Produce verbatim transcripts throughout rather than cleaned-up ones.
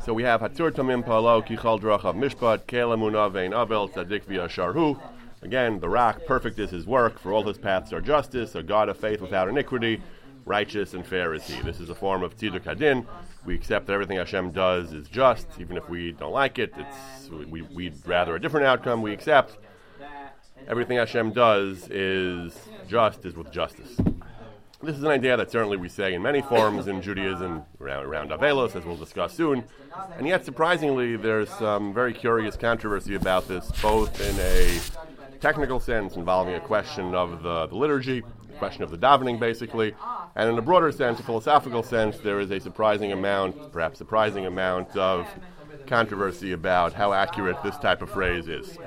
So we have Hatzur Tamim Palo Kichal Drachav Mishpat Kela Muna Vein Avel Tzadik Via Sharhu. Again, the rock, perfect is his work, for all his paths are justice, a God of faith without iniquity, righteous and fair is he. This is a form of Tziduk Hadin. We accept that everything Hashem does is just, even if we don't like it, it's we, we'd rather a different outcome. We accept everything Hashem does is just, is with justice. This is an idea that certainly we say in many forms in Judaism, around, around Avelos, as we'll discuss soon. And yet, surprisingly, there's some very curious controversy about this, both in a technical sense, involving a question of the, the liturgy, a question of the davening, basically, and in a broader sense, a philosophical sense, there is a surprising amount, perhaps surprising amount of controversy about how accurate this type of phrase is.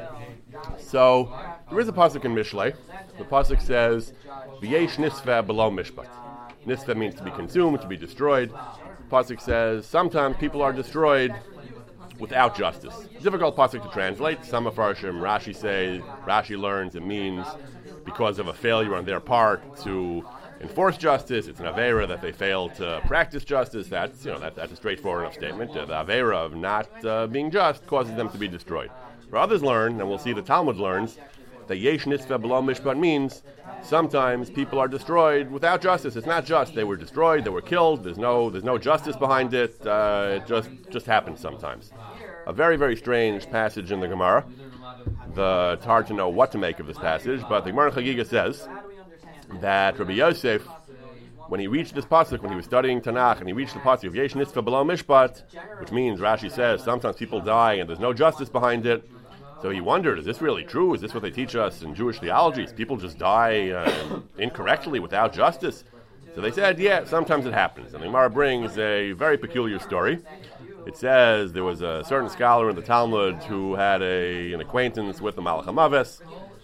So, there is a pasuk in Mishlei. The pasuk says, "V'yesh nisva below mishpat." Nisva means to be consumed, to be destroyed. The pasuk says, sometimes people are destroyed without justice. Difficult pasuk to translate. Some of Farshim, Rashi say, Rashi learns it means because of a failure on their part to enforce justice. It's an avera that they fail to practice justice. That's you know that, that's a straightforward enough statement. Uh, the avera of not uh, being just causes them to be destroyed. But others learn, and we'll see the Talmud learns, that yesh nitzvah below mishpat means sometimes people are destroyed without justice. It's not just. They were destroyed, they were killed, there's no there's no justice behind it. Uh, it just, just happens sometimes. A very, very strange passage in the Gemara. The, it's hard to know what to make of this passage, but the Gemara Chagiga says that Rabbi Yosef, when he reached this pasuk, when he was studying Tanakh, and he reached the pasuk of yesh nitzvah below mishpat, which means, Rashi says, sometimes people die and there's no justice behind it. So he wondered, is this really true? Is this what they teach us in Jewish theologies? People just die uh, incorrectly without justice? So they said, yeah, sometimes it happens. And the Gemara brings a very peculiar story. It says there was a certain scholar in the Talmud who had a, an acquaintance with the Malach HaMaves.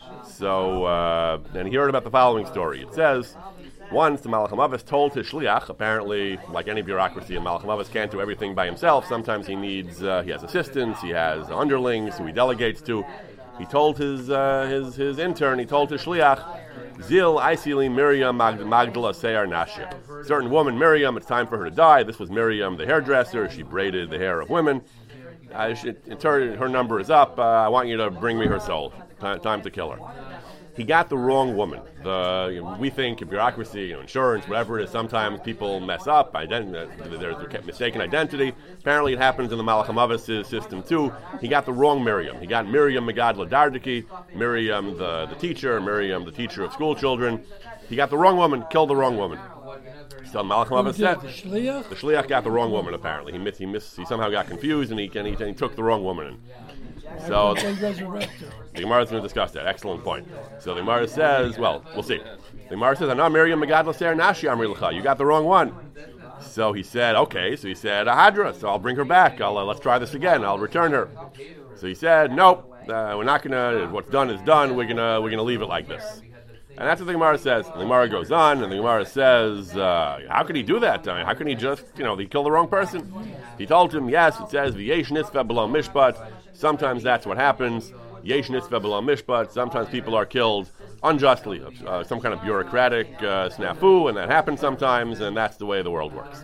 So, uh, and he heard about the following story. It says, once the Malach HaMaves told his shliach, apparently, like any bureaucracy, a Malach HaMaves can't do everything by himself. Sometimes he needs, uh, he has assistants, he has underlings who he delegates to. He told his uh, his his intern, he told his shliach, Zil Isili Miriam Magdala Seyar Nashia. Certain woman, Miriam, it's time for her to die. This was Miriam, the hairdresser. She braided the hair of women. Uh, she, her, her number is up. Uh, I want you to bring me her soul. T- time to kill her. He got the wrong woman. The, you know, we think bureaucracy, you know, insurance, whatever it is, sometimes people mess up. Ident- there's mistaken identity. Apparently it happens in the Malach HaMaves system too. He got the wrong Miriam. He got Miriam Megadla Dardiki, Miriam the, the teacher, Miriam the teacher of school children. He got the wrong woman, killed the wrong woman. So Malach HaMaves said, the shliach? the shliach got the wrong woman apparently. He missed, he missed, he somehow got confused and he, and he, and he took the wrong woman in. So the Gemara is going to discuss that. Excellent point. So the Gemara says, well, we'll see. The Gemara says, "Ana Miriam Megadla Ser Nashi Amri L'cha." You got the wrong one. So he said, okay. So he said, "Ahadra." So I'll bring her back. I'll uh, let's try this again. I'll return her. So he said, "Nope. Uh, we're not gonna. What's done is done. We're gonna we're gonna leave it like this." And that's what the Gemara says. And the Gemara goes on, and the Gemara says, uh, how could he do that? I mean, how can he just, you know, he killed the wrong person? He told him, yes, it says, "V'yesh nitzvah below mishpat." Sometimes that's what happens. Yesh nitzvah below mishpat. Sometimes people are killed unjustly, uh, some kind of bureaucratic uh, snafu, and that happens sometimes, and that's the way the world works.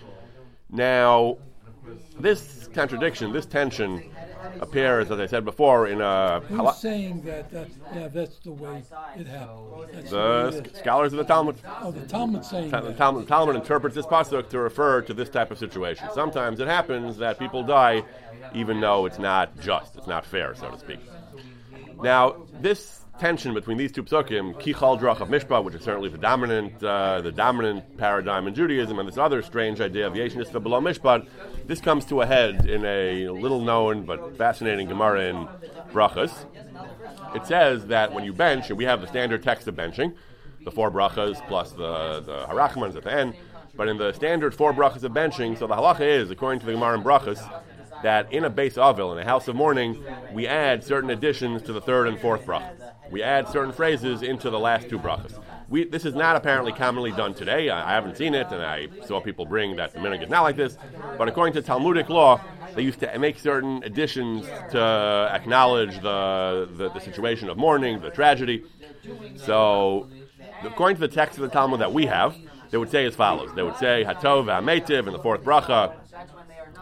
Now, this contradiction, this tension, appears, as I said before, in a... Who's hala- saying that, that, yeah, that's the way it happened? That's the way it sc- is. scholars of the Talmud. Oh, the Talmud saying Ta- that. the Talmud, Talmud interprets this pasuk to refer to this type of situation. Sometimes it happens that people die even though it's not just, it's not fair, so to speak. Now, this tension between these two psukim, Kichal Drach of Mishpat, which is certainly the dominant uh, the dominant paradigm in Judaism, and this other strange idea of Yesh Nitzvah Below Mishpat, this comes to a head in a little-known but fascinating Gemara in Brachas. It says that when you bench, and we have the standard text of benching, the four brachas plus the, the harachmans at the end, but in the standard four brachas of benching, so the halacha is, according to the Gemara in Brachas, that in a base avil, in a house of mourning, we add certain additions to the third and fourth bracha. We add certain phrases into the last two brachas. We, this is not apparently commonly done today. I, I haven't seen it, and I saw people bring that the minhag is not like this. But according to Talmudic law, they used to make certain additions to acknowledge the, the, the situation of mourning, the tragedy. So, according to the text of the Talmud that we have, they would say as follows. They would say, Hatov v'hametiv in the fourth bracha,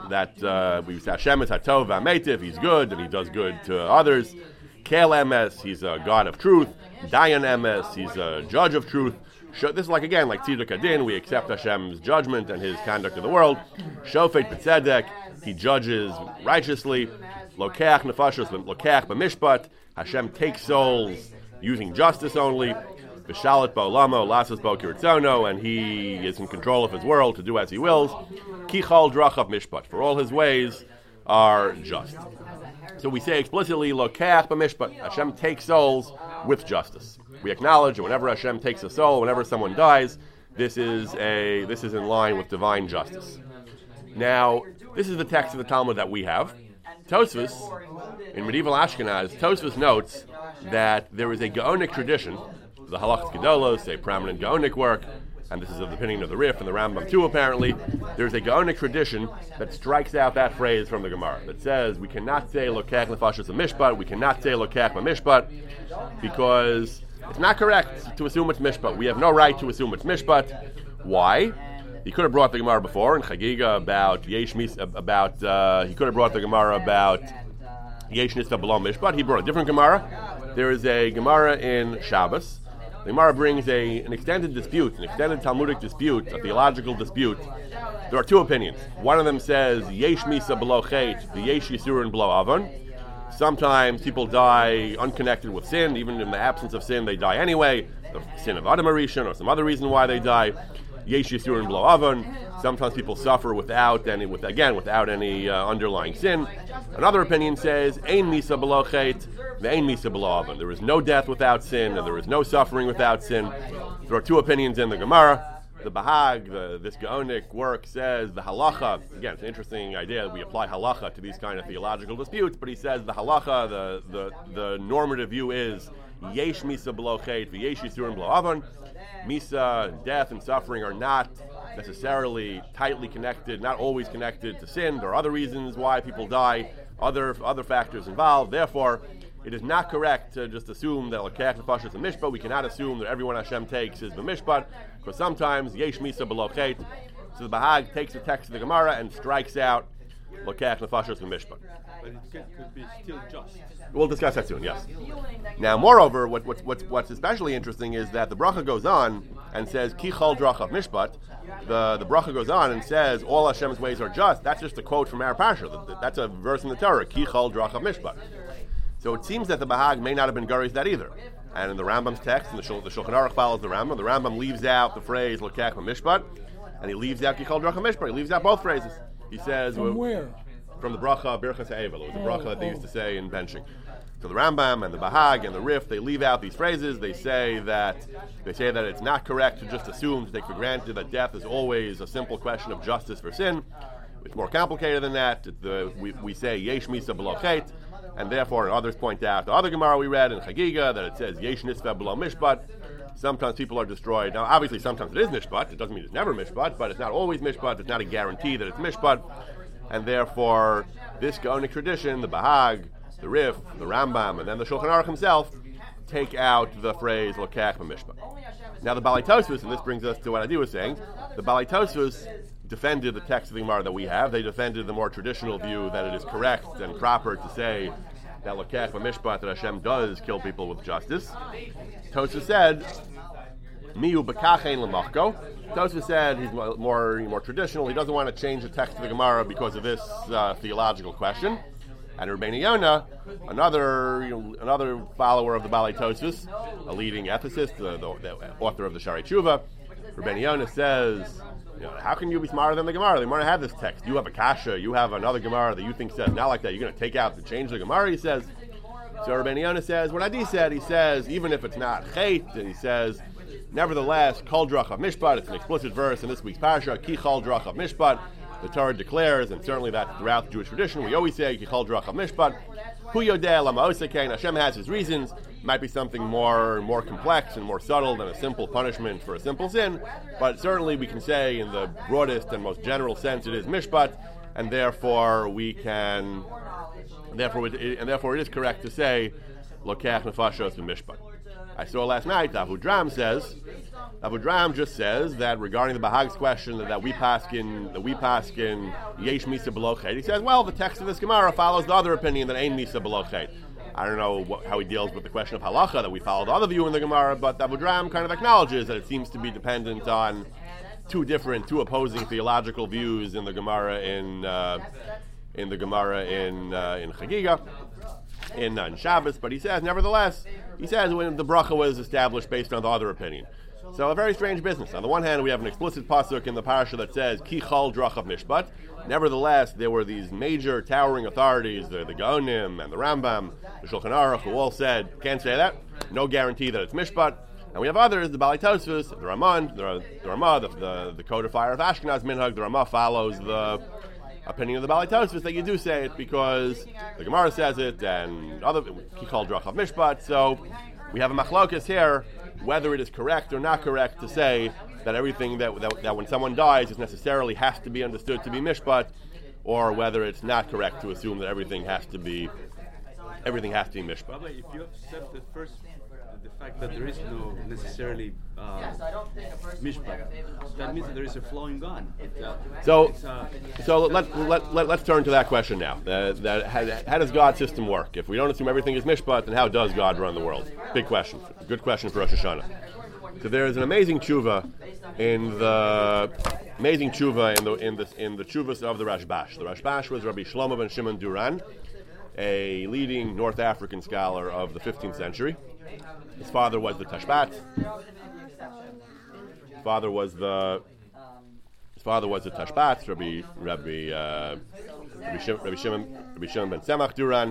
that uh, we say Hashem is Hatov v'Ametiv, he's good and he does good to others. Kel Emes, he's a God of truth. Dayan Emes, he's a judge of truth. This is like, again, like Tziduk Adin, we accept Hashem's judgment and his conduct of the world. Shofet B'Tzedek, he judges righteously. Lokach Nefashos, Lokach B'Mishpat, Hashem takes souls using justice only. V'Shalit Ba'olamo, Lasas Bo Kiritzono, and he is in control of his world to do as he wills. Kichal Drachav Mishpat, for all his ways are just. So we say explicitly, Lokach B'Mishpat, Hashem takes souls with justice. We acknowledge that whenever Hashem takes a soul, whenever someone dies, this is a this is in line with divine justice. Now, this is the text of the Talmud that we have. Tosfos, in medieval Ashkenaz, Tosfos notes that there is a Gaonic tradition, the Halachas Gedolos, a prominent Gaonic work, and this is of the opinion of the Rif and the Rambam too, apparently. There's a Gaonic tradition that strikes out that phrase from the Gemara that says we cannot say Lokach Nefashos Mishpat, we cannot say Lokach Mishpat, because it's not correct to assume it's Mishpat. We have no right to assume it's Mishpat. Why? He could have brought the Gemara before in Chagiga about Yesh Mis, about uh, he could have brought the Gemara about Yesh Nisva B'lo Mishpat. He brought a different Gemara. There is a Gemara in Shabbos. The Gemara brings a an extended dispute, an extended Talmudic dispute, a theological dispute. There are two opinions. One of them says Yesh Misa B'lo Chet, the Yesh Yisurin B'lo Avon. Sometimes people die unconnected with sin, even in the absence of sin, they die anyway. The sin of Adam Arishan or some other reason why they die. Yesh Yisurin B'lo Avon. Sometimes people suffer without any, with again, without any uh, underlying sin. Another opinion says Ein Misa B'lo Chet, Ve'ein Misa B'lo Avon. There is no death without sin, and there is no suffering without sin. There are two opinions in the Gemara. The Bahag, the, this Gaonic work, says the halacha. Again, it's an interesting idea that we apply halacha to these kind of theological disputes. But he says the halacha, the the, the normative view is Yesh Misa B'lo Chet, V'yesh Yisurin B'lo Avon. Misa, death, and suffering are not necessarily tightly connected, not always connected to sin. There are other reasons why people die, other other factors involved. Therefore, it is not correct to just assume that Lokach Nefashos is a mishpat. We cannot assume that everyone Hashem takes is the mishpat, because sometimes Yesh Misa B'lo Chet. So the Bahag takes the text of the Gemara and strikes out Lokach Nefashos and mishpat. But it could, could be still just. We'll discuss that soon, yes. Now, moreover, what, what, what's, what's especially interesting is that the bracha goes on and says, Ki chol drachav mishpat. The, the bracha goes on and says, all Hashem's ways are just. That's just a quote from our Parsha. That's a verse in the Torah, Ki chol drachav mishpat. So it seems that the Bahag may not have been Garis that either. And in the Rambam's text, and the, Shul, the Shulchan Aruch follows the Rambam, the Rambam leaves out the phrase, Lokach mishpat, and he leaves out Ki chol drachav mishpat. He leaves out both phrases. He says... From where? From the bracha Birchas Ha'evel. It was the bracha that they used to say in benching. So the Rambam and the Bahag and the Rif, they leave out these phrases. They say that they say that it's not correct to just assume, to take for granted that death is always a simple question of justice for sin. It's more complicated than that. The, we, we say Yesh Misa B'lo Chet, and therefore, and others point out the other Gemara we read in Chagiga that it says Yesh Nisva B'lo Mishpat. Sometimes people are destroyed. Now, obviously, sometimes it is Mishpat. It doesn't mean it's never Mishpat, but it's not always Mishpat. It's not a guarantee that it's Mishpat. And therefore, this Gaonic tradition, the Bahag, the Rif, the Rambam, and then the Shulchan Aruch himself, take out the phrase Lokach Mishpat. Now the Balei Tosfos, and this brings us to what Adi was saying, the Balei Tosfos defended the text of the Gemara that we have. They defended the more traditional view that it is correct and proper to say that Lokach Mishpat, that Hashem does kill people with justice. Tosfos said, Miu b'kachein l'machko. Tosfos said he's more, more traditional. He doesn't want to change the text of the Gemara because of this uh, theological question. And Rabbeinu Yonah, another you know, another follower of the Balei Tosfos, a leading ethicist, uh, the, the author of the Shari Tshuva, Rabbeinu Yonah says, you know, how can you be smarter than the Gemara? The Gemara had this text. You have a kasha, you have another Gemara that you think says not like that. You're going to take out and change the Gemara, he says. So Rabbeinu Yonah says, what Adi said, he says, even if it's not chet, and he says, nevertheless, kol drachav mishpat, it's an explicit verse in this week's Parsha, ki chol drachav mishpat. The Torah declares, and certainly that throughout the Jewish tradition, we always say, ki chol drachav mishpat. Hu yodeh lama osekein, Hashem has his reasons. It might be something more more complex and more subtle than a simple punishment for a simple sin, but certainly we can say in the broadest and most general sense it is mishpat, and therefore we can, therefore it, and therefore it is correct to say, lokach nefashos v'mishpat. I saw last night, Avudram says, Avudram just says that regarding the Bahag's question that, that we paskin, that we paskin yesh misa below chet, he says, well, the text of this Gemara follows the other opinion that ain't misa below chet. I don't know what, how he deals with the question of halacha that we follow the other view in the Gemara, but Avudram kind of acknowledges that it seems to be dependent on two different, two opposing theological views in the Gemara in uh, in the Gemara in uh, in Chagiga, in, uh, in Shabbos. But he says, nevertheless, he says when the bracha was established based on the other opinion. So a very strange business. On the one hand, we have an explicit pasuk in the parasha that says Ki chal drachav mishpat. Nevertheless, there were these major towering authorities, the, the Gaonim and the Rambam, the Shulchan Aruch, who all said, can't say that. No guarantee that it's mishpat. And we have others, the Bali Tosfos, the Raman, the, the Ramah, the, the, the codifier of Ashkenaz Minhag. The Ramah follows the opinion of the Bali Tosfos that you do say it because the Gemara says it and other Kichal Drachav Mishpat. So we have a machlokas here whether it is correct or not correct to say that everything that, that that when someone dies is necessarily has to be understood to be mishpat, or whether it's not correct to assume that everything has to be everything has to be mishpat. Rabbi, if you accept the first, the fact that there is no necessarily uh, mishpat, that means that there is a flowing on. It, uh, so, uh, so let, let, let, let's turn to that question now. Uh, that, how, how does God's system work? If we don't assume everything is mishpat, then how does God run the world? Big question. Good question for Rosh Hashanah. So there is an amazing tshuva in the amazing tshuva in the in the in the tshuvas of the Rashbash. The Rashbash was Rabbi Shlomo ben Shimon Duran, a leading North African scholar of the fifteenth century. His father was the Tashbat. His father was the his father was the Tashbat, Rabbi Rabbi uh, Rabbi, Shim, Rabbi Shimon Rabbi Shimon ben Tzemach Duran.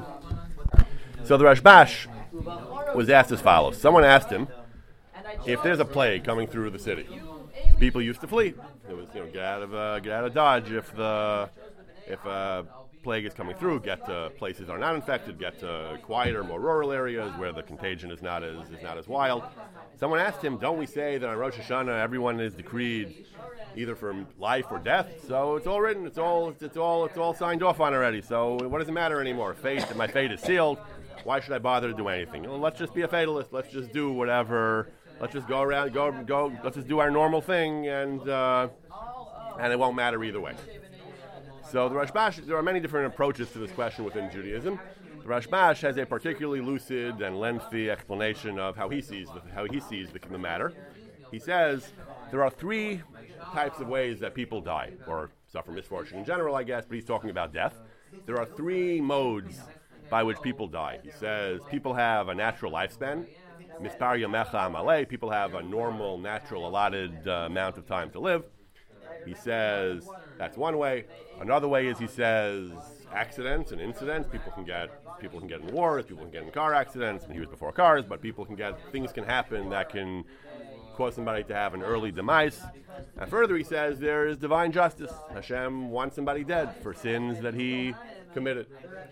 So the Rashbash was asked as follows. Someone asked him, if there's a plague coming through the city, people used to flee. It was, you know, get out of uh, get out of Dodge. If the if a plague is coming through, get to places that are not infected, get to quieter, more rural areas where the contagion is not as is not as wild. Someone asked him, "Don't we say that on Rosh Hashanah everyone is decreed either for life or death? So it's all written. It's all it's, it's all it's all signed off on already. So what does it matter anymore? Fate, my fate is sealed. Why should I bother to do anything? Well, let's just be a fatalist. Let's just do whatever." Let's just go around, go, go. Let's just do our normal thing, and uh, and it won't matter either way. So the Rashbash, there are many different approaches to this question within Judaism. The Rashbash has a particularly lucid and lengthy explanation of how he sees the, how he sees the, the matter. He says there are three types of ways that people die or suffer misfortune in general, I guess, but he's talking about death. There are three modes by which people die. He says people have a natural lifespan. Mispar Yamecha Amalei, people have a normal, natural, allotted uh, amount of time to live. He says that's one way. Another way is he says accidents and incidents. People can get people can get in wars, people can get in car accidents. He was before cars, but people can get things can happen that can cause somebody to have an early demise. And further, he says there is divine justice. Hashem wants somebody dead for sins that he committed.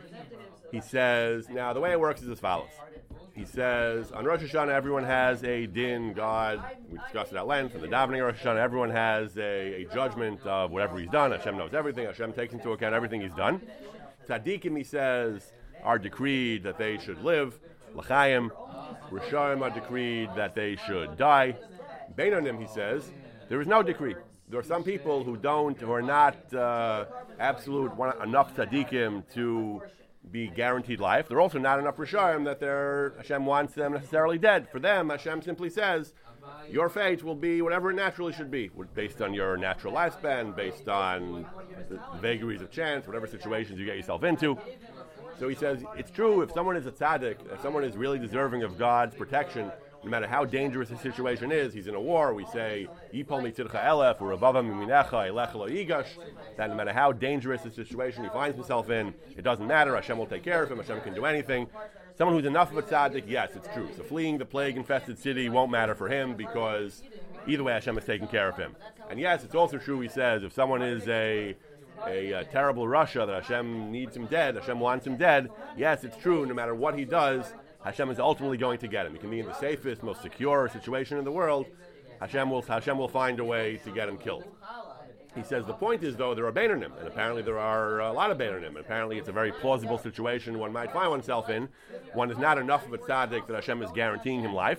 He says now the way it works is as follows. He says, on Rosh Hashanah, everyone has a din, God, we discussed it at length, in the davening of Rosh Hashanah, everyone has a, a judgment of whatever he's done. Hashem knows everything. Hashem takes into account everything he's done. Tzaddikim, he says, are decreed that they should live. L'chaim, Rishaim are decreed that they should die. Beinonim, he says, there is no decree. There are some people who don't, who are not uh, absolute, enough tzaddikim to be guaranteed life. They're also not enough Rishaim that they're, Hashem wants them necessarily dead. For them, Hashem simply says, your fate will be whatever it naturally should be, based on your natural lifespan, based on the vagaries of chance, whatever situations you get yourself into. So he says, it's true, if someone is a tzaddik, if someone is really deserving of God's protection, no matter how dangerous the situation is, he's in a war, we say, Yipol mitzidcha elef, or Rabava miminecha, elech lo yigash, that no matter how dangerous the situation he finds himself in, it doesn't matter, Hashem will take care of him, Hashem can do anything. Someone who's enough of a tzaddik, yes, it's true. So fleeing the plague-infested city won't matter for him, because either way Hashem is taking care of him. And yes, it's also true, he says, if someone is a A, a terrible Russia that Hashem needs him dead, Hashem wants him dead, yes, it's true, no matter what he does, Hashem is ultimately going to get him. He can be in the safest, most secure situation in the world. Hashem will Hashem will find a way to get him killed. He says the point is, though, there are Beinonim, and apparently there are a lot of Beinonim, and apparently it's a very plausible situation one might find oneself in. One is not enough of a tzaddik that Hashem is guaranteeing him life.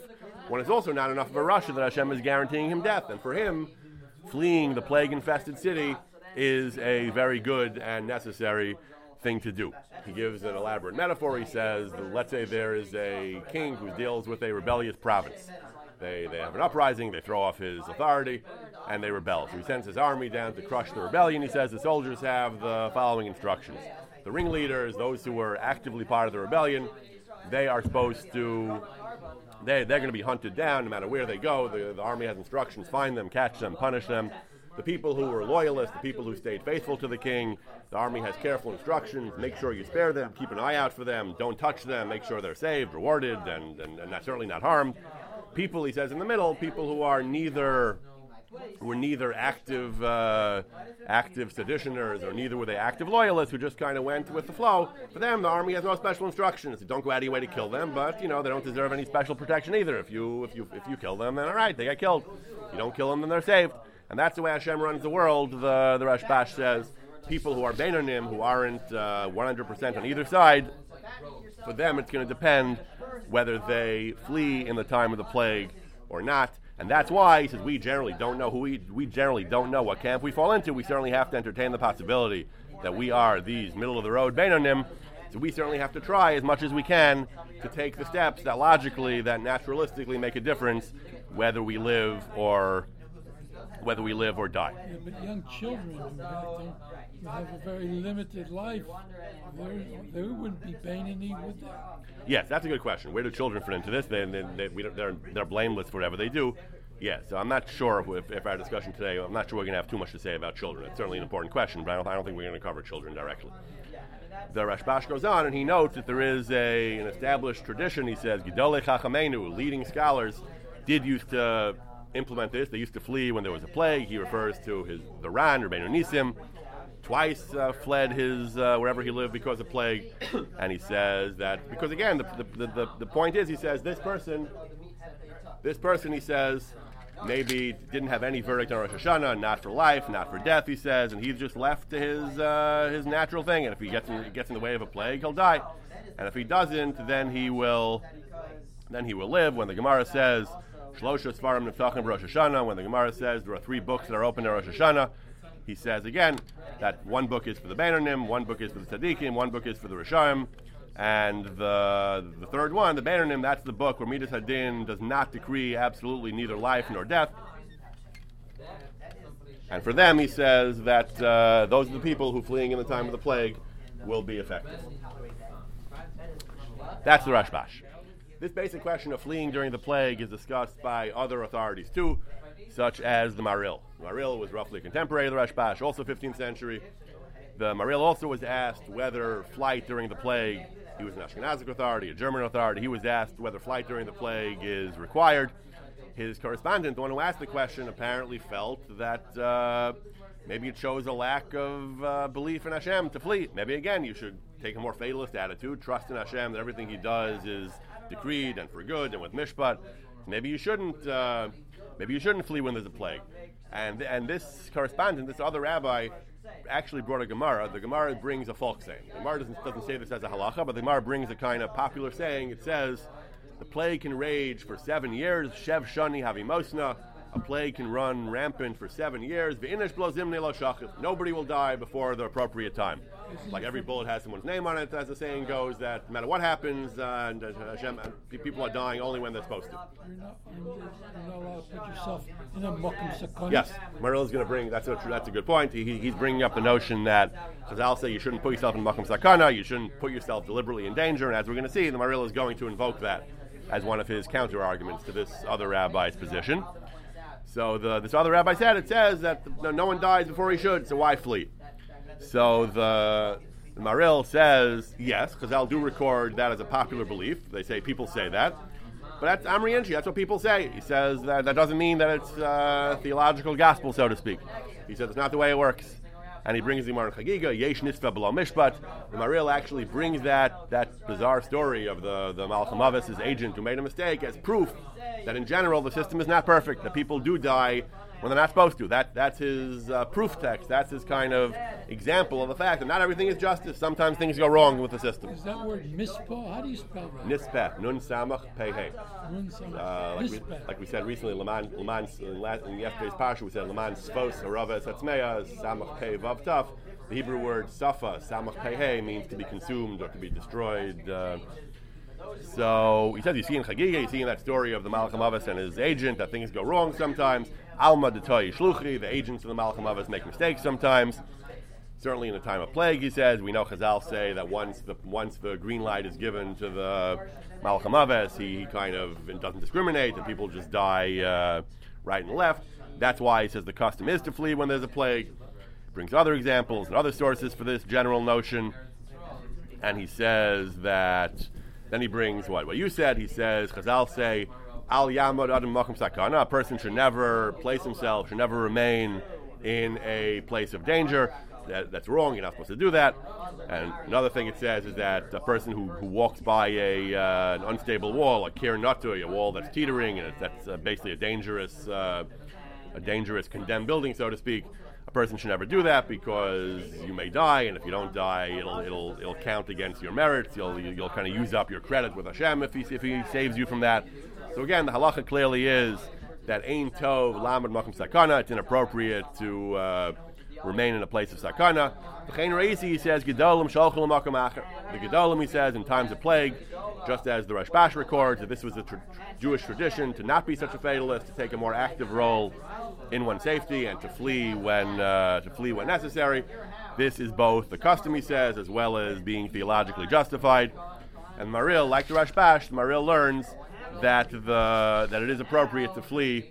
when it's also not enough of a rasha that Hashem is guaranteeing him death. And for him, fleeing the plague-infested city is a very good and necessary thing to do. He gives an elaborate metaphor. He says, let's say there is a king who deals with a rebellious province. They, they have an uprising, they throw off his authority, and they rebel. So he sends his army down to crush the rebellion. He says the soldiers have the following instructions. The ringleaders, those who were actively part of the rebellion, they are supposed to, they, they're going to be hunted down no matter where they go. The, the army has instructions, find them, catch them, punish them. The people who were loyalists, the people who stayed faithful to the king, the army has careful instructions. Make sure you spare them, keep an eye out for them, don't touch them, make sure they're saved, rewarded, and, and, and not, certainly not harmed. People, he says in the middle, people who are neither were neither active uh, active seditioners or neither were they active loyalists who just kind of went with the flow. For them, the army has no special instructions. Don't go out of your way to kill them, but you know they don't deserve any special protection either. If you if you if you kill them, then all right, they get killed. You don't kill them, then they're saved. And that's the way Hashem runs the world. The the Rashbash says people who are Beinonim, who aren't uh, one hundred percent on either side, for them it's going to depend whether they flee in the time of the plague or not. And that's why he says we generally don't know who we we generally don't know what camp we fall into. We certainly have to entertain the possibility that we are these middle of the road Beinonim. So we certainly have to try as much as we can to take the steps that logically, that naturalistically make a difference whether we live or whether we live or die. Yeah, but young children who have, to, who have a very limited life, they wouldn't be Beinoni, would they? Yes, that's a good question. Where do children fit into this? They, they, they, we don't, they're, they're blameless for whatever they do. Yes, so I'm not sure if, if our discussion today, I'm not sure we're going to have too much to say about children. It's certainly an important question, but I don't, I don't think we're going to cover children directly. The Rashbash goes on and he notes that there is a, an established tradition. He says, Gedolei Chachamenu, leading scholars, did used to implement this. They used to flee when there was a plague. He refers to his the Ran, Rabbeinu Nisim, twice uh, fled his uh, wherever he lived because of plague. And he says that, because again, the, the, the, the point is, he says, this person, this person, he says, maybe didn't have any verdict on Rosh Hashanah, not for life, not for death, he says, and he's just left to his uh, his natural thing. And if he gets in, gets in the way of a plague, he'll die. And if he doesn't, then he will, then he will live. When the Gemara says, Shlosha Sfarim Niftachim Rosh Hashanah, when the Gemara says there are three books that are open at Rosh Hashanah, he says again that one book is for the Beinonim, one book is for the Tzaddikim, one book is for the Rishaim, and the the third one, the Beinonim, that's the book where Midas Hadin does not decree absolutely neither life nor death. And for them, he says that uh, those are the people who, fleeing in the time of the plague, will be affected. That's the Rashbash. This basic question of fleeing during the plague is discussed by other authorities too, such as the Maril. The Maril was roughly a contemporary of the Rashbash, also fifteenth century. The Maril also was asked whether flight during the plague, he was an Ashkenazic authority, a German authority, he was asked whether flight during the plague is required. His correspondent, the one who asked the question, apparently felt that uh, maybe it shows a lack of uh, belief in Hashem to flee. Maybe again you should take a more fatalist attitude, trust in Hashem that everything he does is decreed and for good and with mishpat. Maybe you shouldn't. Uh, maybe you shouldn't flee when there's a plague. And and this correspondent, this other rabbi, actually brought a Gemara. The Gemara brings a folk saying. The Gemara doesn't, doesn't say this as a halacha, but the Gemara brings a kind of popular saying. It says the plague can rage for seven years. Shev shani havimosna. A plague can run rampant for seven years. V'inish blo zimnei lo shachit. Nobody will die before the appropriate time. Like every bullet has someone's name on it, as the saying goes, that no matter what happens, uh, and, uh, Hashem, uh, people are dying only when they're supposed to. You're not, you're not allowed to put yourself in a mokum sakon. Yes, Maril is going to bring, that's a, that's a good point. He, he's bringing up the notion that Chazal say you shouldn't put yourself in mokum sakana, you shouldn't put yourself deliberately in danger, and as we're going to see, the Maril is going to invoke that as one of his counter-arguments to this other rabbi's position. So the, this other rabbi said, it says that no, no one dies before he should, so why flee? So the, the Maril says, yes, Chazal do record that as a popular belief. They say people say that. But that's Amri Inchi, that's what people say. He says that that doesn't mean that it's uh, theological gospel, so to speak. He says it's not the way it works. And he brings the Gemara Chagiga, Yesh Nisva Below Mishpat. The Maril actually brings that that bizarre story of the, the Malcham Avos, his agent, who made a mistake, as proof that in general the system is not perfect, that people do die when they're not supposed to. That That's his uh, proof text. That's his kind of example of the fact that not everything is justice. Sometimes things go wrong with the system. Is that word mispah? How do you spell that? Nispeh, nun samach pei hey. Nun samach. Uh, like, we, Nispeh. like we said recently, Leman, Leman, in, last, in yesterday's parsha, we said Leman Sfos Harava Satzmeya Samach Pei Vav Taf. The Hebrew word Safa Samach Pei Hey means to be consumed or to be destroyed. Uh, so he says you see in Chagiga, you see in that story of the Malach HaMavis and his agent that things go wrong sometimes. Alma D'Toy Shluchi, the agents of the Malach HaMavis make mistakes sometimes. Certainly in the time of plague, he says, we know Chazal say that once the once the green light is given to the Malach HaMavis, he, he kind of doesn't discriminate, and people just die uh, right and left. That's why he says the custom is to flee when there's a plague. He brings other examples and other sources for this general notion. And he says that, then he brings what? What you said, he says, Chazal say, Al Yamod Adam Makom Sakana, a person should never place himself, should never remain in a place of danger. That, that's wrong, you're not supposed to do that. And another thing it says is that a person who, who walks by a uh, an unstable wall, a kir natui, a wall that's teetering, and it's, that's uh, basically a dangerous, uh, a dangerous condemned building, so to speak. A person should never do that because you may die, and if you don't die, it'll it'll it'll count against your merits. You'll you'll kind of use up your credit with Hashem if he if he saves you from that. So again, the halacha clearly is that ein tov lamed makom sakana. It's inappropriate to uh, remain in a place of sakana. The Chen Reisi, he says, Gedolim shalchul makom acher. The Gedolim, he says, in times of plague, just as the Rashbash records, that this was a tr- Jewish tradition to not be such a fatalist, to take a more active role in one's safety and to flee when uh, to flee when necessary. This is both the custom, he says, as well as being theologically justified. And Maril, like the Rashbash, Maril learns that the that it is appropriate to flee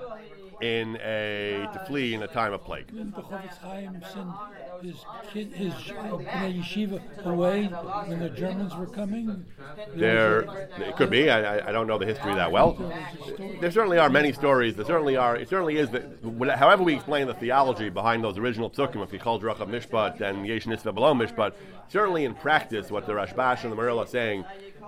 in a to flee in a time of plague. Didn't the Chofetz Chaim send his kid, his uh, Bnei Yeshiva away when the Germans were coming? There, it could be. I, I, I don't know the history that well. There certainly are many stories. There certainly are. It certainly is that. However, we explain the theology behind those original psukim of Yichal Drach of Mishpat and Yesh Nisva Below Mishpat, certainly in practice, what the Rashbash and the Maril are saying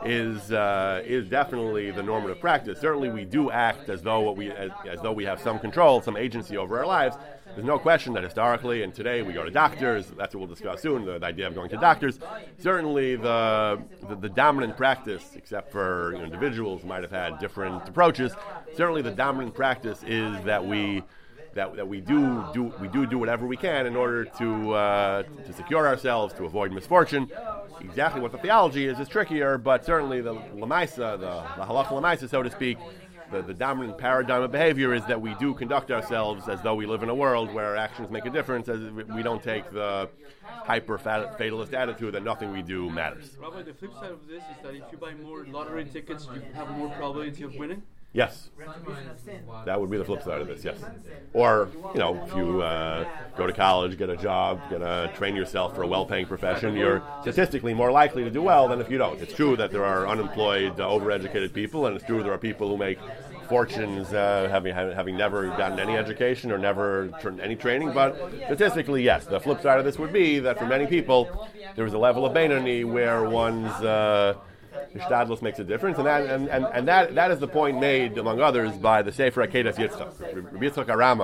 is uh, is definitely the normative practice. Certainly, we do act as though what we as, as though we have some control, some agency over our lives. There's no question that historically and today we go to doctors. That's what we'll discuss soon. The, the idea of going to doctors. Certainly, the the, the dominant practice, except for you know, individuals who might have had different approaches. Certainly, the dominant practice is that we. That, that we do do we do do whatever we can in order to uh, to secure ourselves, to avoid misfortune. Exactly what the theology is is trickier, but certainly the lamaisa, the, the halacha lamaisa, so to speak, the, the dominant paradigm of behavior is that we do conduct ourselves as though we live in a world where our actions make a difference, as we don't take the hyper fatalist attitude that nothing we do matters. Rabbi, the flip side of this is that if you buy more lottery tickets, you have more probability of winning? Yes, that would be the flip side of this. Yes, or you know, if you uh, go to college, get a job, get a train yourself for a well-paying profession, you're statistically more likely to do well than if you don't. It's true that there are unemployed, uh, overeducated people, and it's true there are people who make fortunes uh, having having never gotten any education or never tr- any training. But statistically, yes, the flip side of this would be that for many people, there is a level of Beinoni where one's uh, Hishtadlus makes a difference, and that and, and, and that that is the point made, among others, by the Sefer Akedas Yitzchak, Rabbi Yitzchak Arama,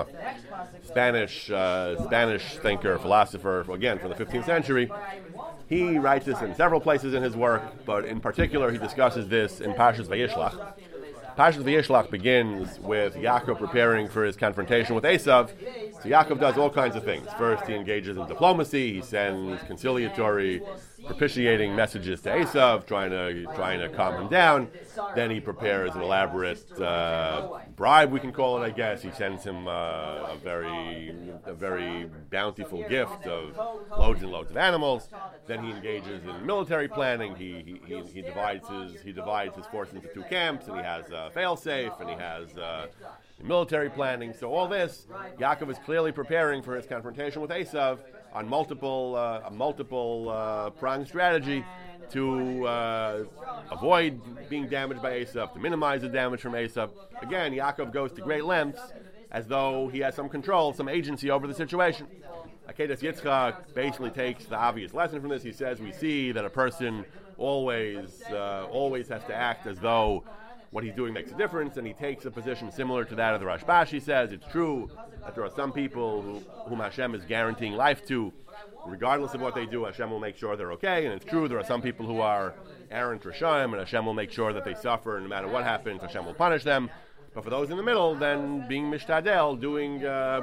Spanish uh, Spanish thinker, philosopher, again from the fifteenth century. He writes this in several places in his work, but in particular, he discusses this in Parshas Vayishlach. Parshas Vayishlach begins with Yaakov preparing for his confrontation with Esav. So Yaakov does all kinds of things. First, he engages in diplomacy. He sends conciliatory, propitiating messages to Esav, trying to trying to calm him down. Then he prepares an elaborate uh, bribe, we can call it, I guess. He sends him uh, a very a very bountiful gift of loads and loads of animals. Then he engages in military planning. He he, he, he divides his he divides his force into two camps, and he has a fail-safe, and he has uh, military planning. So all this, Yaakov is clearly preparing for his confrontation with Esav on multiple uh, a multiple uh, pronged strategy to uh, avoid being damaged by Esav, to minimize the damage from Esav. Again, Yaakov goes to great lengths as though he has some control, some agency over the situation. Akedas Yitzchak basically takes the obvious lesson from this. He says we see that a person always uh, always has to act as though what he's doing makes a difference, and he takes a position similar to that of the Rashbash. He says it's true that there are some people who, whom Hashem is guaranteeing life to, regardless of what they do. Hashem will make sure they're okay, and it's true there are some people who are errant Rishayim, and Hashem will make sure that they suffer no matter what happens. Hashem will punish them. But for those in the middle, then being mishtadel, doing uh,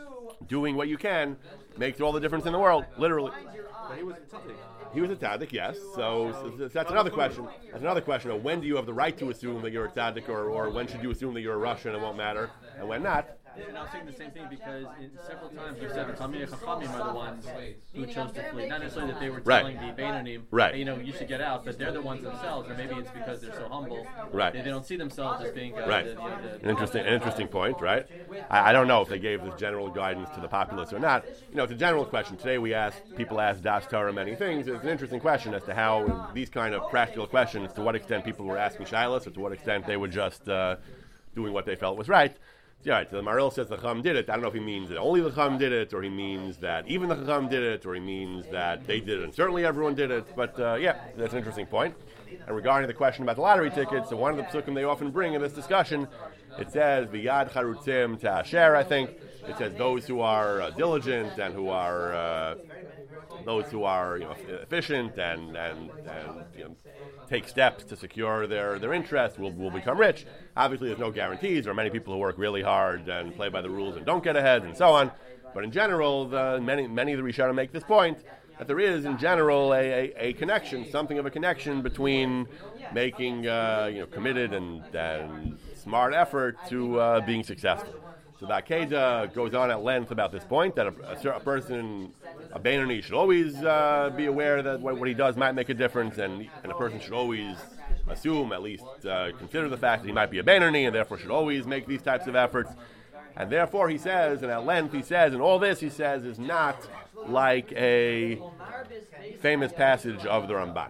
doing what you can, makes all the difference in the world, literally. But he was a tzaddik. He was a tzaddik, yes. So, so, so that's another question. That's another question of when do you have the right to assume that you're a tzaddik, or, or when should you assume that you're a Russian and it won't matter, and when not. And I was saying the same thing because in several times you said the Talmidei Chachamim are the ones who chose to flee. Not necessarily that they were telling Right. the Beinonim, Right. hey, you know, you should get out, but they're the ones themselves, or maybe it's because they're so humble. Right. They, they don't see themselves as being uh, Right. the, you know, the, An interesting, an interesting point, right? I, I don't know if they gave this general guidance to the populace or not. You know, it's a general question. Today we ask, people ask Das Torah many things. It's an interesting question as to how these kind of practical questions, to what extent people were asking shilas, or to what extent they were just uh, doing what they felt was right. Yeah, right, so the Maharil says the Chacham did it. I don't know if he means that only the Chacham did it, or he means that even the Chacham did it, or he means that they did it and certainly everyone did it. But uh, yeah, that's an interesting point. And regarding the question about the lottery tickets, so one of the psukim they often bring in this discussion, it says V'yad charutzim ta'asher, I think. It says those who are uh, diligent and who are uh, those who are you know, efficient and and, and you know, take steps to secure their, their interest will, will become rich. Obviously, there's no guarantees. There are many people who work really hard and play by the rules and don't get ahead and so on. But in general, the, many many of the Rishonim make this point that there is, in general, a, a, a connection, something of a connection between making uh, you know committed and, and smart effort to uh, being successful. So the Akedah goes on at length about this point, that a, a, a person, a Beinoni, should always uh, be aware that what, what he does might make a difference, and, and a person should always assume, at least uh, consider the fact that he might be a Beinoni, and therefore should always make these types of efforts. And therefore he says, and at length he says, and all this he says is not like a famous passage of the Ramban.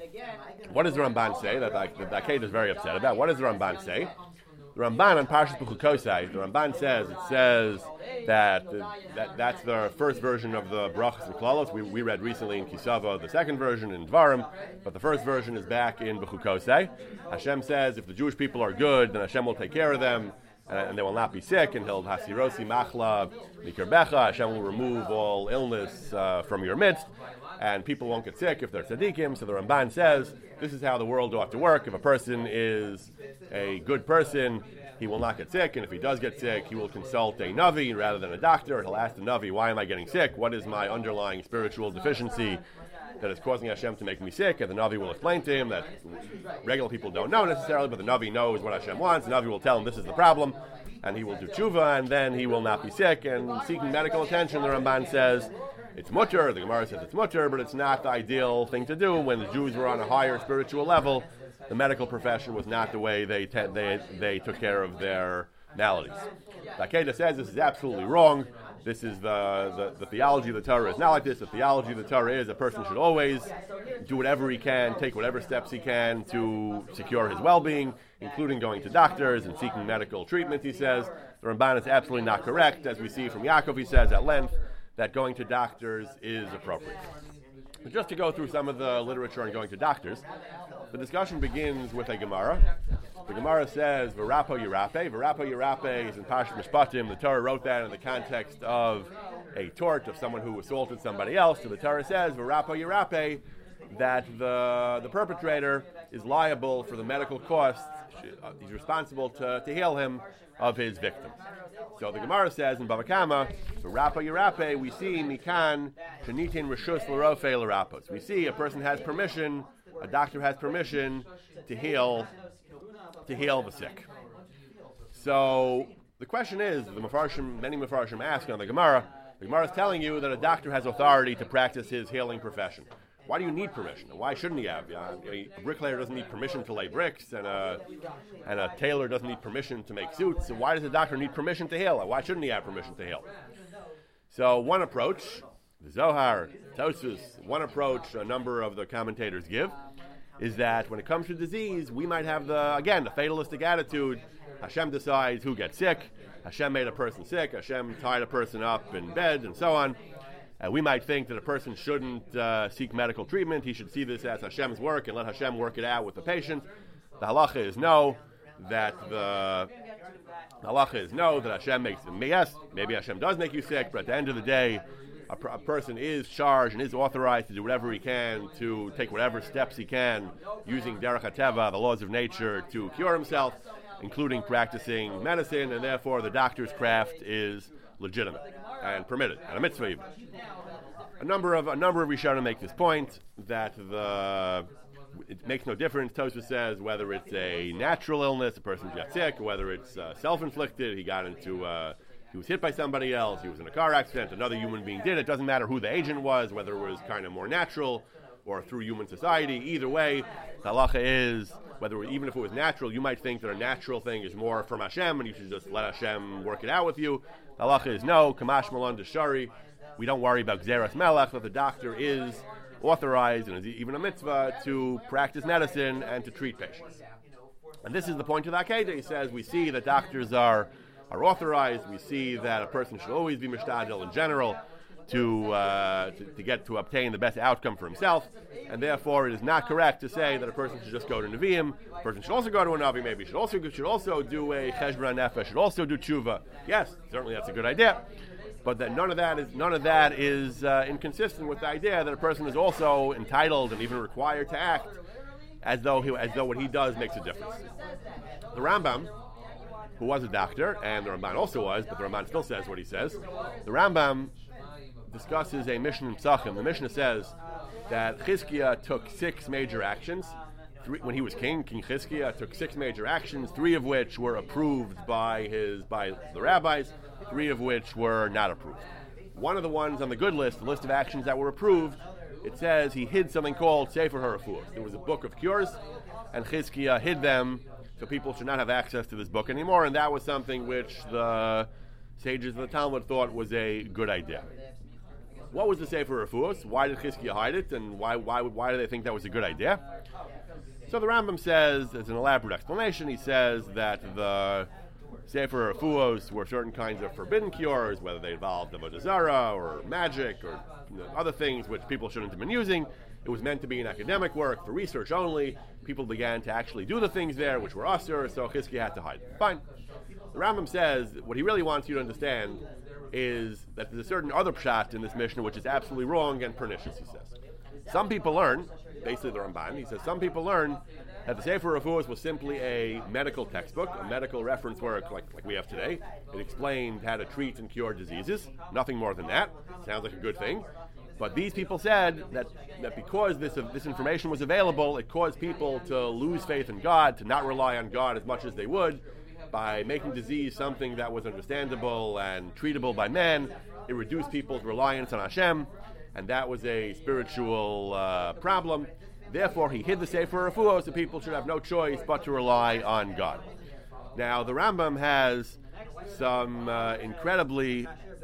What does the Ramban say that the, the Akedah is very upset about? What does the Ramban say? The Ramban on Parshas Bechukosai, the Ramban says, it says that, the, that that's the first version of the Brachos and Klalos. We, we read recently in Kisava the second version in Dvarim, but the first version is back in Bechukosai. Hashem says if the Jewish people are good, then Hashem will take care of them, and, and they will not be sick, and he'll hasirosi machla mikirbecha, Hashem will remove all illness uh, from your midst, and people won't get sick if they're tzaddikim. So the Ramban says this is how the world ought to work. If a person is a good person, he will not get sick, and if he does get sick, he will consult a Navi rather than a doctor. He'll ask the Navi, why am I getting sick? What is my underlying spiritual deficiency that is causing Hashem to make me sick? And the Navi will explain to him that regular people don't know necessarily, but the Navi knows what Hashem wants. The Navi will tell him this is the problem, and he will do tshuva, and then he will not be sick. And seeking medical attention, the Ramban says, it's mutter, the Gemara says it's mutter, but it's not the ideal thing to do. When the Jews were on a higher spiritual level, the medical profession was not the way they te- they they took care of their maladies. The Akedah says this is absolutely wrong. This is the, the, the theology of the Torah is not like this. The theology of the Torah is a person should always do whatever he can, take whatever steps he can to secure his well-being, including going to doctors and seeking medical treatment, he says. The Ramban is absolutely not correct. As we see from Yaakov, he says at length that going to doctors is appropriate. But just to go through some of the literature on going to doctors, the discussion begins with a Gemara. The Gemara says, V'rapo Yirape. V'rapo Yirape is in Parshas Mishpatim. The Torah wrote that in the context of a tort of someone who assaulted somebody else. So the Torah says, V'rapo Yirape, that the, the perpetrator is liable for the medical costs. He's responsible to, to heal him of his victim. So the Gemara says in Bava Kama, V'rapo Yirape, we see Mikan, Shenitin Rishus L'Rofe L'Rapos. We see a person has permission, a doctor has permission to heal to heal the sick. So the question is, the Mefarshim, many Mefarshim ask on the Gemara, the Gemara is telling you that a doctor has authority to practice his healing profession. Why do you need permission? Why shouldn't he have? A bricklayer doesn't need permission to lay bricks, and a, and a tailor doesn't need permission to make suits. So why does a doctor need permission to heal? Why shouldn't he have permission to heal? So one approach, the Zohar, Tosfos, one approach a number of the commentators give, is that when it comes to disease, we might have the, again, the fatalistic attitude. Hashem decides who gets sick. Hashem made a person sick. Hashem tied a person up in bed, and so on. Uh, we might think that a person shouldn't uh, seek medical treatment. He should see this as Hashem's work and let Hashem work it out with the patient. The halacha is no. that the halacha is no, that Hashem makes them. Yes, maybe Hashem does make you sick, but at the end of the day, a, pr- a person is charged and is authorized to do whatever he can, to take whatever steps he can, using derech hateva, the laws of nature, to cure himself, including practicing medicine, and therefore the doctor's craft is legitimate and permitted, and a mitzvah even. A number of a number of Rishonim make this point that the it makes no difference. Tosfos says whether it's a natural illness, a person got sick, whether it's uh, self-inflicted, he got into uh, he was hit by somebody else, he was in a car accident, another human being did it. Doesn't matter who the agent was, whether it was kind of more natural or through human society. Either way, the halacha is whether even if it was natural, you might think that a natural thing is more from Hashem, and you should just let Hashem work it out with you. The halacha is no, kamash malon deshari. We don't worry about Gzeras Melech, but the doctor is authorized, and is even a mitzvah, to practice medicine and to treat patients. And this is the point of the Akedah. He says we see that doctors are are authorized. We see that a person should always be mishtadel in general to, uh, to to get to obtain the best outcome for himself, and therefore it is not correct to say that a person should just go to Nevi'im. A person should also go to a Navi, maybe should also should also do a Cheshbon Nefesh, should also do tshuva. Yes, certainly that's a good idea. But that none of that is none of that is uh, inconsistent with the idea that a person is also entitled and even required to act as though he, as though what he does makes a difference. The Rambam, who was a doctor, and the Ramban also was, but the Ramban still says what he says. The Rambam discusses a Mishnah in Psachim. The Mishnah says that Chizkiah took six major actions. Three, when he was king, King Chizkiah took six major actions, three of which were approved by his by the rabbis, three of which were not approved. One of the ones on the good list, the list of actions that were approved, it says he hid something called Sefer HaRefuos. There was a book of cures, and Chizkiah hid them, so people should not have access to this book anymore, and that was something which the sages of the Talmud thought was a good idea. What was the Sefer HaRefuos? Why did Chizkiah hide it, and why why why do they think that was a good idea? So the Rambam says, as an elaborate explanation, he says that the Sefer HaRefuos were certain kinds of forbidden cures, whether they involved avodah zarah or magic or you know, other things which people shouldn't have been using. It was meant to be an academic work for research only. People began to actually do the things there which were asur, so Chizkiah had to hide them. Fine. The Rambam says what he really wants you to understand is that there's a certain other pshat in this Mishnah which is absolutely wrong and pernicious, he says. Some people learn, basically the Ramban, he says some people learn that the Sefer HaRefuos was simply a medical textbook, a medical reference work like, like we have today. It explained how to treat and cure diseases, nothing more than that. Sounds like a good thing. But these people said that, that because this, uh, this information was available, it caused people to lose faith in God, to not rely on God as much as they would. By making disease something that was understandable and treatable by men, it reduced people's reliance on Hashem, and that was a spiritual uh, problem. Therefore, he hid the Sefer HaRefuos, so people should have no choice but to rely on God. Now, the Rambam has some uh, incredibly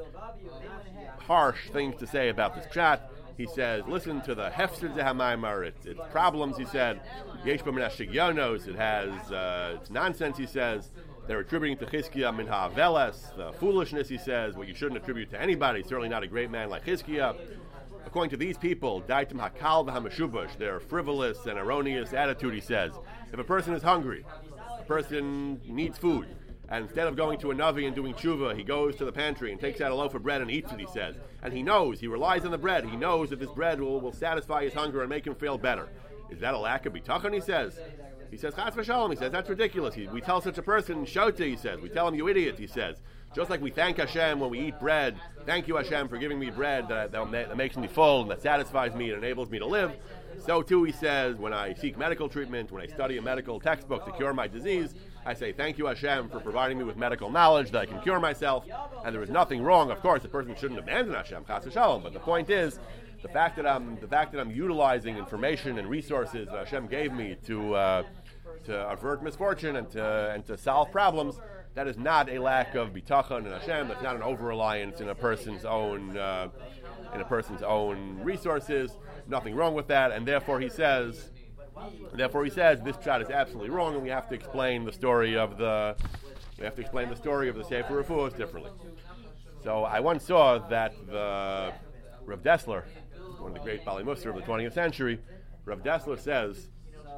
harsh things to say about this pshat. He says, listen to the Hefzer Zehamaimar, its, its problems, he said. Yesh b'min hashigyonos, it has uh, its nonsense, he says. They're attributing to Chizkiah min ha'aveles, the foolishness, he says, what you shouldn't attribute to anybody, certainly not a great man like Chizkiah. According to these people, daitim hakal v'hamashubash, their frivolous and erroneous attitude, he says. If a person is hungry, a person needs food, and instead of going to a Navi and doing tshuva, he goes to the pantry and takes out a loaf of bread and eats it, he says. And he knows, he relies on the bread, he knows that this bread will, will satisfy his hunger and make him feel better. Is that a lack of bitachon, he says? He says, Chas v'shalom, he says, that's ridiculous. He, we tell such a person, shota, he says. We tell him, you idiot, he says. Just like we thank Hashem when we eat bread, thank you Hashem for giving me bread that, that, that makes me full and that satisfies me and enables me to live. So too, he says, when I seek medical treatment, when I study a medical textbook to cure my disease, I say, thank you Hashem for providing me with medical knowledge that I can cure myself. And there is nothing wrong, of course, a person shouldn't abandon Hashem, Chas v'shalom. But the point is, the fact that I'm the fact that I'm utilizing information and resources that Hashem gave me to uh, to avert misfortune and to and to solve problems, that is not a lack of bitachon in Hashem. That's not an over-reliance in a person's own uh, in a person's own resources. Nothing wrong with that, and therefore he says, therefore he says this pshat is absolutely wrong, and we have to explain the story of the we have to explain the story of the Sefer HaRefuos differently. So I once saw that the Rav Dessler, one of the great Bali Musar of the twentieth century, Rav Dessler says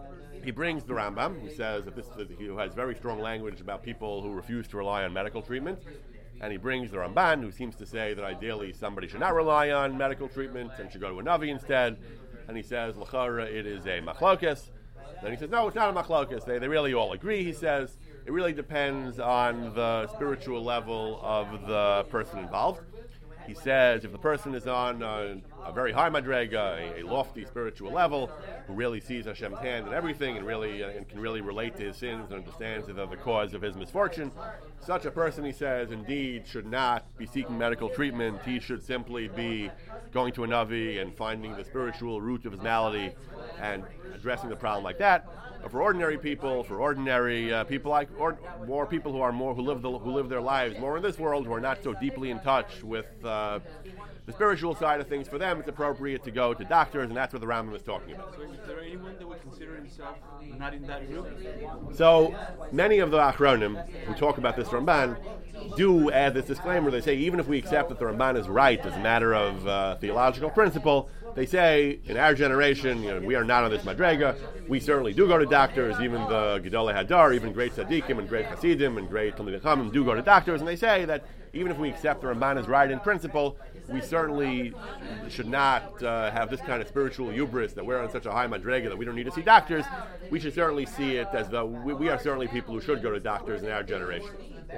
he brings the Rambam, who says that this that he has very strong language about people who refuse to rely on medical treatment. And he brings the Ramban, who seems to say that ideally somebody should not rely on medical treatment and should go to a Navi instead. And he says, L'chara, it is a machlokes. Then he says, no, it's not a machlokes. They, they really all agree, he says. It really depends on the spiritual level of the person involved. He says if the person is on a, a very high madrega, a, a lofty spiritual level, who really sees Hashem's hand in everything and really uh, and can really relate to his sins and understands that they're the cause of his misfortune, such a person, he says, indeed should not be seeking medical treatment. He should simply be going to a Navi and finding the spiritual root of his malady and addressing the problem like that. But for ordinary people, for ordinary uh, people like or more people who are more who live the, who live their lives more in this world, who are not so deeply in touch with uh, the spiritual side of things, for them it's appropriate to go to doctors, and that's what the Rambam is talking about. So is there anyone that would consider himself not in that group? So many of the Achronim who talk about this Ramban do add this disclaimer. They say even if we accept that the Ramban is right as a matter of uh, theological principle, they say in our generation, you know, we are not on this madrega. We certainly do go to doctors. Even the Gedolei Hadar, even great tzaddikim and great Hasidim and great Talmidei Chachamim do go to doctors. And they say that even if we accept the Ramban is right in principle, we certainly should not uh, have this kind of spiritual hubris that we're on such a high madrega that we don't need to see doctors. We should certainly see it as though we, we are certainly people who should go to doctors in our generation.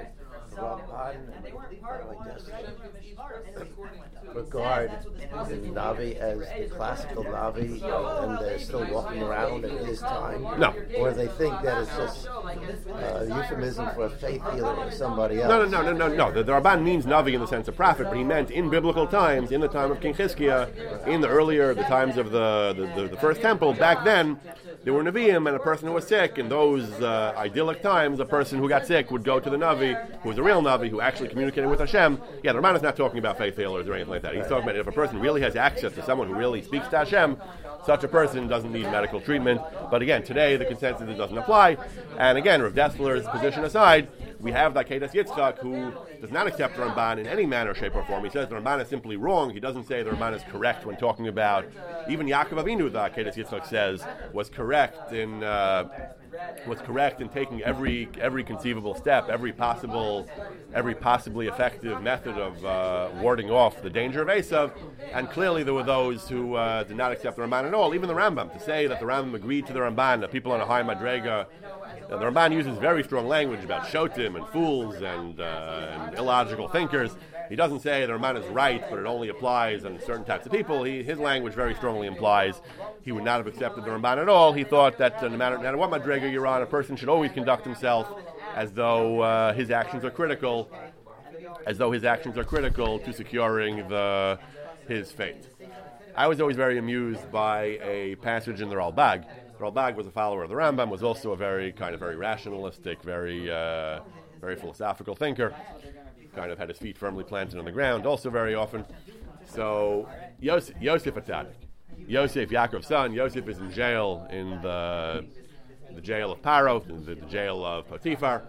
Regard the Navi as the classical Navi, and they're still walking around at his time? No. Or they think that it's just a euphemism for a faith healer or somebody else? No, no, no, no, no, no. The, the Ramban means Navi in the sense of prophet, but he meant in biblical times, in the time of King Chizkiah, in the earlier, the times of the, the, the, the first temple, back then, there were Nevi'im, and a person who was sick. In those uh, idyllic times, a person who got sick would go to the Navi, who was a real Navi, who actually communicated with Hashem. Yeah, the Ramban is not talking about faith healers or anything like that. He's talking about if a person really has access to someone who really speaks to Hashem, such a person doesn't need medical treatment. But again, today the consensus is it doesn't apply. And again, Rav Dessler's position aside, we have the Akedas Yitzchak, who does not accept the Ramban in any manner, shape, or form. He says the Ramban is simply wrong. He doesn't say the Ramban is correct when talking about, even Yaakov Avinu, the Akedas Yitzchak says, was correct in uh, was correct in taking every every conceivable step, every possible, every possibly effective method of uh, warding off the danger of Esav. And clearly there were those who uh, did not accept the Ramban at all. Even the Rambam, to say that the Rambam agreed to the Ramban, that people on a high madrega. Uh, the Ramban uses very strong language about shotim and fools and, uh, and illogical thinkers. He doesn't say the Ramban is right, but it only applies on certain types of people. He, his language very strongly implies he would not have accepted the Ramban at all. He thought that uh, no, matter, no matter what madrega you're on, a person should always conduct himself as though uh, his actions are critical, as though his actions are critical to securing the his fate. I was always very amused by a passage in the Ralbag. Ralbag was a follower of the Rambam, was also a very kind of very rationalistic, very uh, very philosophical thinker. Kind of had his feet firmly planted on the ground, also very often. So Yosef, Yosef Atzadik, Yosef, Yaakov's son, Yosef is in jail in the the jail of Paro, the, the jail of Potiphar.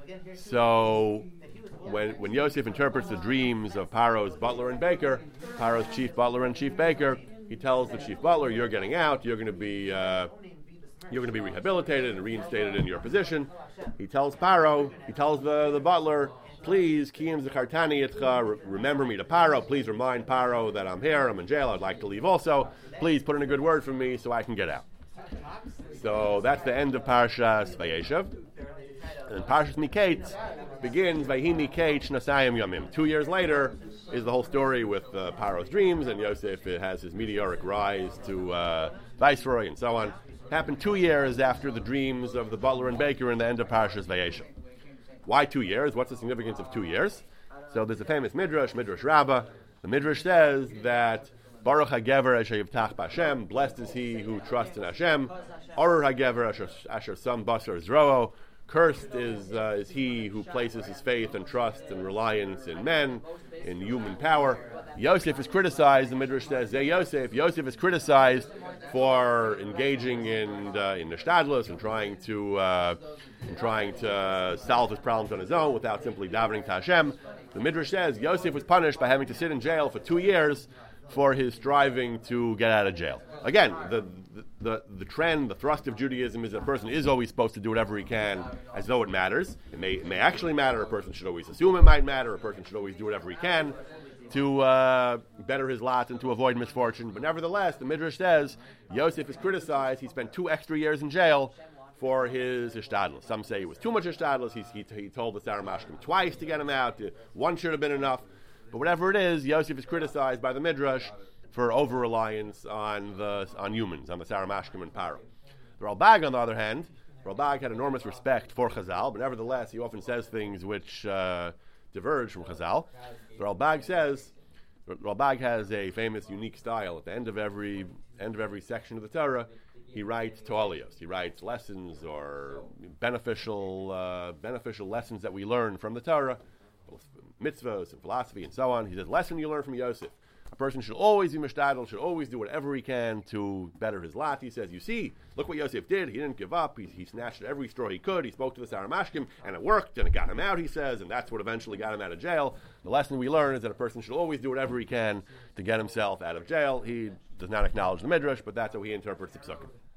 So when when Yosef interprets the dreams of Paro's butler and baker, Paro's chief butler and chief baker, he tells the chief butler, "You're getting out. You're going to be." Uh, You're going to be rehabilitated and reinstated in your position. He tells Paro, he tells the, the butler, please, Kiyim Zachartani Yitcha, remember me to Paro. Please remind Paro that I'm here, I'm in jail, I'd like to leave also. Please put in a good word for me so I can get out. So that's the end of Parashas Vayeshev. And Parashas Miketz begins, Vayhi Miketz Nasayim Yomim. Two years later is the whole story with uh, Paro's dreams, and Yosef has his meteoric rise to uh, viceroy and so on. Happened two years after the dreams of the butler and baker in the end of Parashas Vayeshev. Why two years? What's the significance of two years? So there's a famous Midrash, Midrash Rabbah. The Midrash says that Baruch HaGever Asher Yivtach B'Hashem, blessed is he who trusts in Hashem. Arur HaGever Asher, asher Sam Basar Zroo, cursed is uh, is he who places his faith and trust and reliance in men, in human power. Yosef is criticized, the Midrash says, Zeh Yosef, Yosef is criticized for engaging in uh, in nishtadlus and trying to uh, and trying to uh, solve his problems on his own without simply davening to Hashem. The Midrash says Yosef was punished by having to sit in jail for two years for his striving to get out of jail. Again, the, the the the trend, the thrust of Judaism is that a person is always supposed to do whatever he can as though it matters. It may it may actually matter. A person should always assume it might matter. A person should always do whatever he can to uh, better his lot and to avoid misfortune. But nevertheless, the Midrash says Yosef is criticized. He spent two extra years in jail for his ishtadlus. Some say it was too much ishtadlus. He, he, he told the Sarah Mashkim twice to get him out. One should have been enough. But whatever it is, Yosef is criticized by the Midrash for over-reliance on the on humans, on the Sarah Mashkim and Paro. The Ralbag, on the other hand, Ralbag had enormous respect for Chazal, but nevertheless, he often says things which uh, diverge from Chazal. The Ralbag says, Ralbag has a famous, unique style. At the end of every end of every section of the Torah, he writes toalios. He writes lessons or beneficial uh, beneficial lessons that we learn from the Torah, mitzvahs and philosophy and so on. He says, lesson you learn from Yosef. A person should always be mishtadel, should always do whatever he can to better his lot. He says, you see, look what Yosef did. He didn't give up. He, he snatched at every straw he could. He spoke to the Sarah Mashkim, and it worked, and it got him out, he says, and that's what eventually got him out of jail. The lesson we learn is that a person should always do whatever he can to get himself out of jail. He does not acknowledge the Midrash, but that's how he interprets the Psukim.